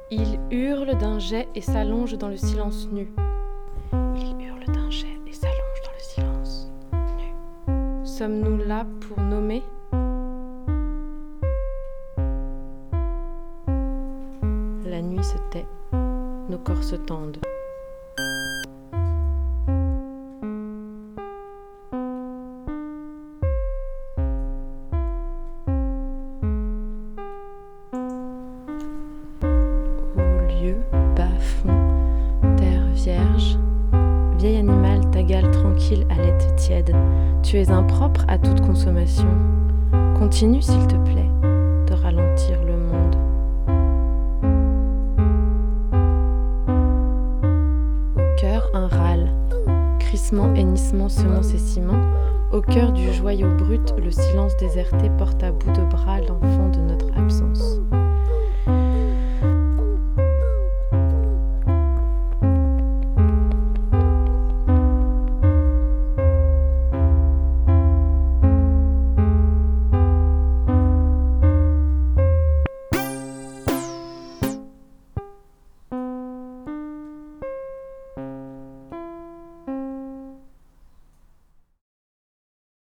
Il hurle d'un jet et s'allonge dans le silence nu. Il hurle d'un jet et s'allonge dans le silence nu. Sommes-nous là pour nommer ? La nuit se tait, nos corps se tendent. Vierge, vieil animal, ta gale tranquille, haleine tiède, tu es impropre à toute consommation. Continue, s'il te plaît, de ralentir le monde. Au cœur, un râle, crissement, hennissement, semence et ciment. Au cœur du joyau brut, le silence déserté porte à bout de bras l'enfant de notre absence.